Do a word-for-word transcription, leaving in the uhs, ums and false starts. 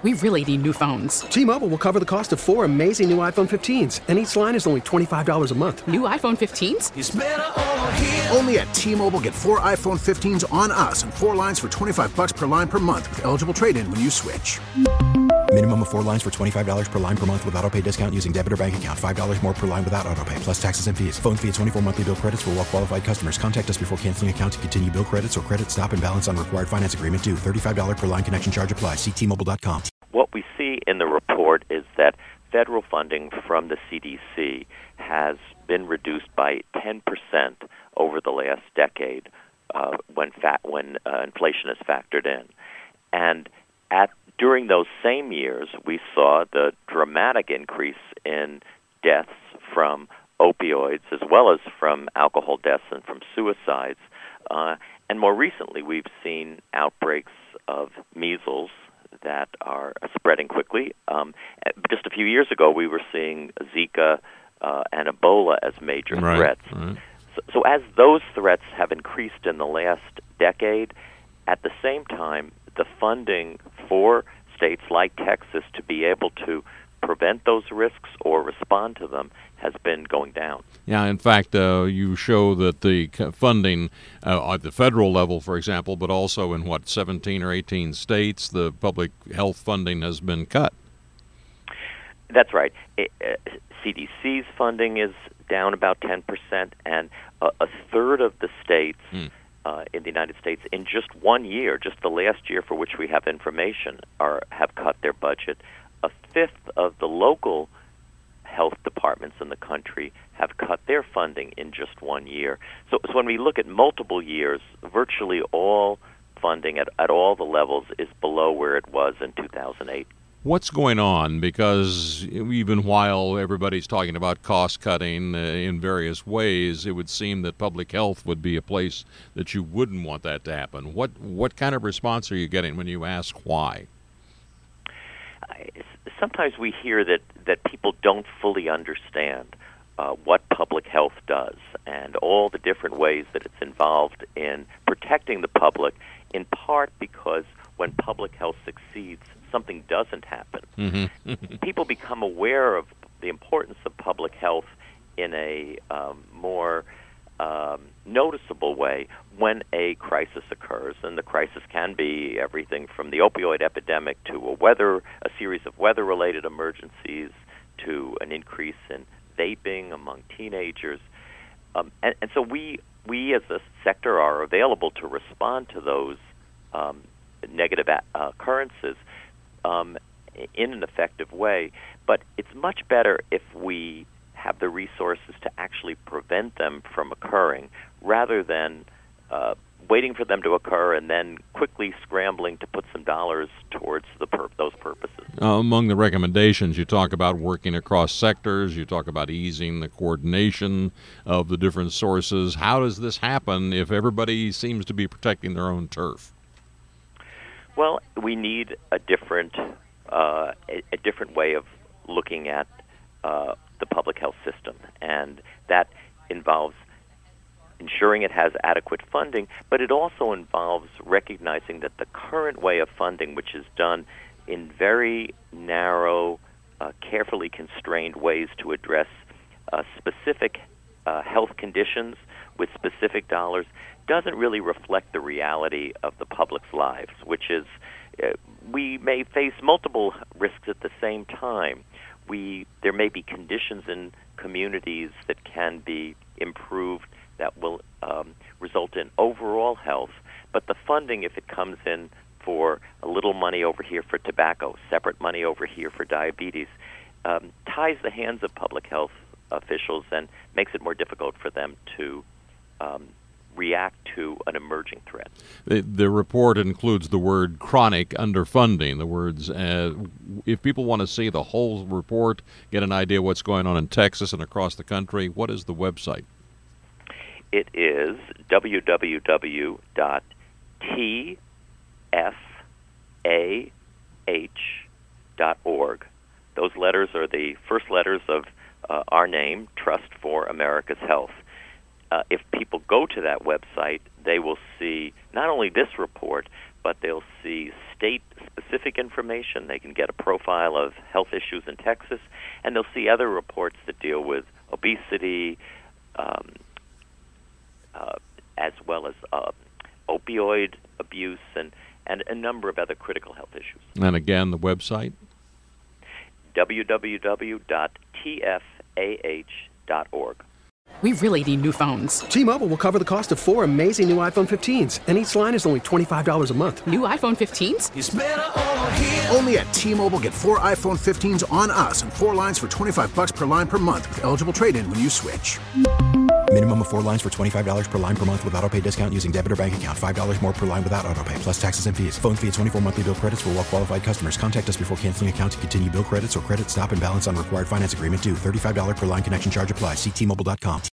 We really need new phones. T-Mobile will cover the cost of four amazing new iPhone fifteens, and each line is only twenty-five dollars a month. New iPhone fifteens? It's better over here. Only at T-Mobile, get four iPhone fifteens on us and four lines for twenty-five dollars per line per month with eligible trade-in when you switch. Minimum of four lines for twenty-five dollars per line per month with autopay discount using debit or bank account. five dollars more per line without autopay, plus taxes and fees. Phone fee at twenty-four monthly bill credits for well-qualified customers. Contact us before canceling account to continue bill credits or credit stop and balance on required finance agreement due. thirty-five dollars per line connection charge applies. See T Mobile dot com. What we see in the report is that federal funding from the C D C has been reduced by ten percent over the last decade uh, when fa- when uh, inflation is factored in. And at during those same years, we saw the dramatic increase in deaths from opioids as well as from alcohol deaths and from suicides. Uh, and more recently, we've seen outbreaks of measles that are spreading quickly. Um, just a few years ago, we were seeing Zika uh, and Ebola as major right, threats. Right. So, so as those threats have increased in the last decade, at the same time, the funding for states like Texas to be able to prevent those risks or respond to them has been going down. Yeah, in fact, uh, you show that the funding uh, at the federal level, for example, but also in, what, seventeen or eighteen states, the public health funding has been cut. That's right. It, uh, C D C's funding is down about ten percent, and a, a third of the states mm. uh, in the United States in just one year, just the last year for which we have information, are have cut their budget. A fifth of the local health departments in the country have cut their funding in just one year. So, so when we look at multiple years, virtually all funding at, at all the levels is below where it was in two thousand eight. What's going on? Because even while everybody's talking about cost cutting uh, in various ways, it would seem that public health would be a place that you wouldn't want that to happen. What what kind of response are you getting when you ask why? Sometimes we hear that, that people don't fully understand uh, what public health does and all the different ways that it's involved in protecting the public, in part because when public health succeeds, something doesn't happen. Mm-hmm. People become aware of the importance of public health in a um, more um, noticeable way when a crisis occurs, and the crisis can be everything from the opioid epidemic to a weather, a series of weather-related emergencies, to an increase in vaping among teenagers, um, and, and so we we as a sector are available to respond to those um, negative a- uh, occurrences um, in an effective way. But it's much better if we have the resources to actually prevent them from occurring, rather than uh, waiting for them to occur and then quickly scrambling to put some dollars towards the pur- those purposes. Uh, among the recommendations, you talk about working across sectors, you talk about easing the coordination of the different sources. How does this happen if everybody seems to be protecting their own turf? Well, we need a different, uh, a, a different way of looking at uh, the public health system, and that involves ensuring it has adequate funding, but it also involves recognizing that the current way of funding, which is done in very narrow, uh, carefully constrained ways to address uh, specific uh, health conditions with specific dollars, doesn't really reflect the reality of the public's lives, which is uh, we may face multiple risks at the same time. We there may be conditions in communities that can be improved that will um, result in overall health, but the funding, if it comes in for a little money over here for tobacco, separate money over here for diabetes, um, ties the hands of public health officials and makes it more difficult for them to um, react to an emerging threat. The, the report includes the word chronic underfunding. The words, uh, if people want to see the whole report, get an idea what's going on in Texas and across the country, what is the website? It is w w w dot t f a h dot org. Those letters are the first letters of uh, our name, Trust for America's Health. Uh, if people go to that website, they will see not only this report, but they'll see state-specific information. They can get a profile of health issues in Texas, and they'll see other reports that deal with obesity, um, uh, as well as uh, opioid abuse and, and a number of other critical health issues. And again, the website? w w w dot t f a h dot org. We really need new phones. T-Mobile will cover the cost of four amazing new iPhone fifteens, and each line is only twenty-five dollars a month. New iPhone fifteens? It's better over here. Only at T-Mobile, get four iPhone fifteens on us and four lines for twenty-five bucks per line per month with eligible trade-in when you switch. Minimum of four lines for twenty-five dollars per line per month with autopay discount using debit or bank account. five dollars more per line without autopay, plus taxes and fees. Phone fee at twenty-four monthly bill credits for well-qualified customers. Contact us before canceling account to continue bill credits or credit stop and balance on required finance agreement due. thirty-five dollars per line connection charge applies. See T Mobile dot com.